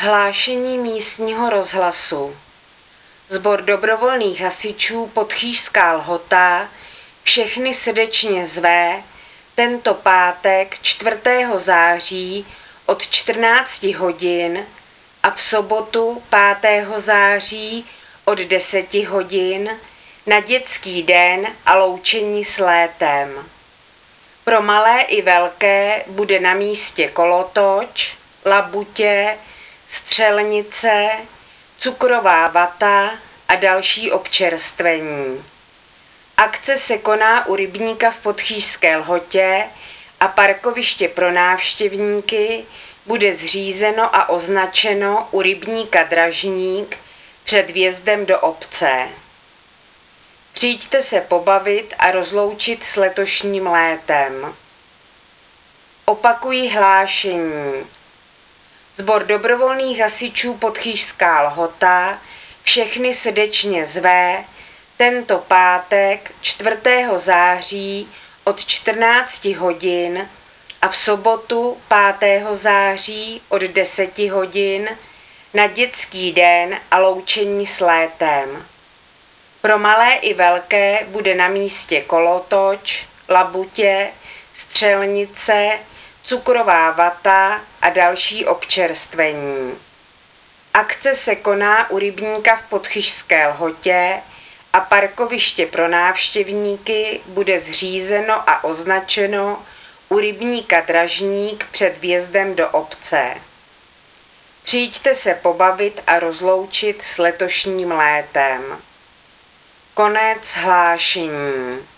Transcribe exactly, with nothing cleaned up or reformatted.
Hlášení místního rozhlasu. Sbor dobrovolných hasičů Podchýžská Lhota všechny srdečně zve tento pátek čtvrtého září od čtrnácti hodin a v sobotu pátého září od deseti hodin na dětský den a loučení s létem. Pro malé i velké bude na místě kolotoč, labutě, střelnice, cukrová vata a další občerstvení. Akce se koná u rybníka v Podchýžské Lhotě a parkoviště pro návštěvníky bude zřízeno a označeno u rybníka Dražník před vjezdem do obce. Přijďte se pobavit a rozloučit s letošním létem. Opakuji hlášení. Sbor dobrovolných hasičů Podchýžská Lhota všechny srdečně zve tento pátek čtvrtého září od čtrnácti hodin a v sobotu pátého září od deseti hodin na dětský den a loučení s létem. Pro malé i velké bude na místě kolotoč, labutě, střelnice, cukrová vata a další občerstvení. Akce se koná u rybníka v Podchýžské Lhotě a parkoviště pro návštěvníky bude zřízeno a označeno u rybníka Dražník před vjezdem do obce. Přijďte se pobavit a rozloučit s letošním létem. Konec hlášení.